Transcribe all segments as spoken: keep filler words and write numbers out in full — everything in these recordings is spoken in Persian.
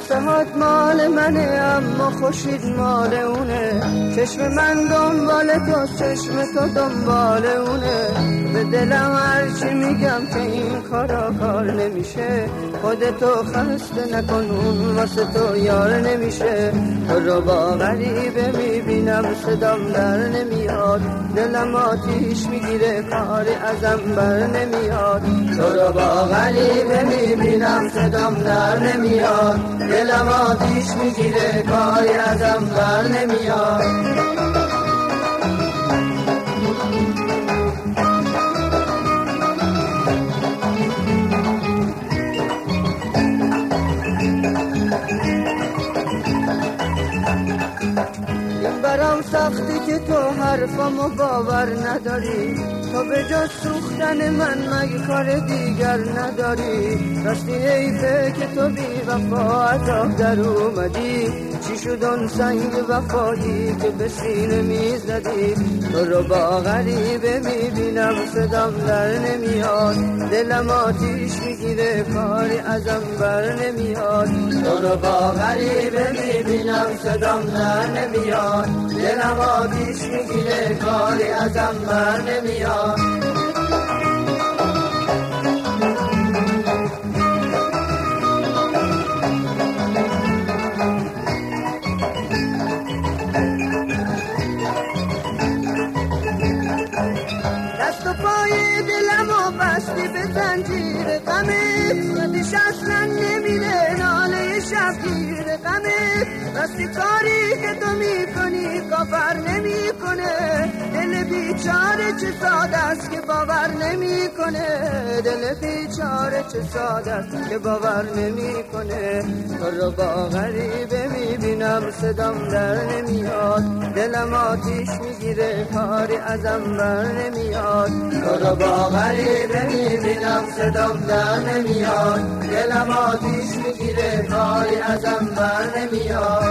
صفحات مال منه اما خورشید مال اونه، چشم من دنبال تو چشم تو دنبال اونه. به دلم هرچی میگم که این کارا کار نمیشه، خودتو خسته نکن اون واسه تو یار نمیشه. تو رو با غریبه میبینم صدام در نمیاد، دلم آتیش میگیره کاری ازم بر نمیاد. تو رو با غریبه میبینم صدام در نمیاد، دلم آتیش میگیره کاری ازم بر نمیاد. برام سختی که تو حرفامو باور نداری، تو به جز سوختن من مگه کار دیگر نداری. راستی حیفه که تو بی وفا عذاب در اومدی، چی شد اون سنگ وفایی که به سینه میزدی. تو رو با غریبه میبینم صدام در نمیاد، دلم آتیش میگیره کاری ازم بر نمیاد. تو رو با غریبه میبینم صدام در نمیاد، دلم آتیش میگیره کاری ازم بر نمیاد. دست و پای دلمو بستی به زنجیر غمت، یادش اصلا نمیره ناله شبگیر غمت. راستی کاری که تو میکنی کافر نمیکنه، دل بیچاره چه ساده است که باور نمیکنه. دل بیچاره چه ساده است که باور نمیکنه. تو رو با غریبه میبینم صدام در نمیاد، دلم آتیش میگیره کاری ازم بر نمیاد. تو رو با غریبه میبینم صدام در نمیاد، دلم آتیش میگیره کاری ازم بر نمیاد.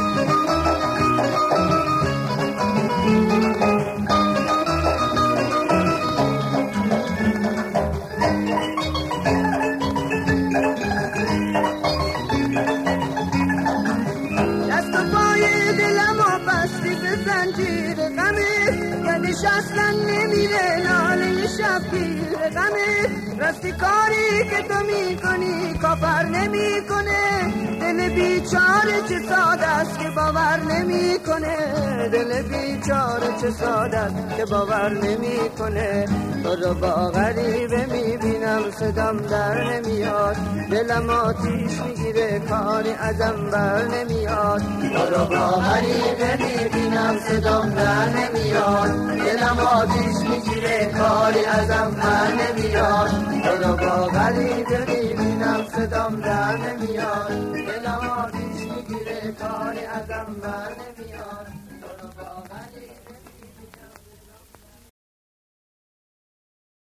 دست و پای دلمو بستی به زنجیر غمت، یادش اصلا نمیره ناله شبگیر غمت. راستی کاری که تو میکنی کافر نمیکنه، دل بیچاره چه ساده است که باور نمیکنه. دل بیچاره چه ساده است که باور نمیکنه. تو رو با غریبه میبینم صدام در نمیاد، دلم آتیش میگیره کاری ازم بر نمیاد. تو رو با غریبه میبینم صدام در نمیاد، دلم آتیش میگیره کاری ازم بر نمیاد. تو رو با غریبه میبینم صدام در نمیاد.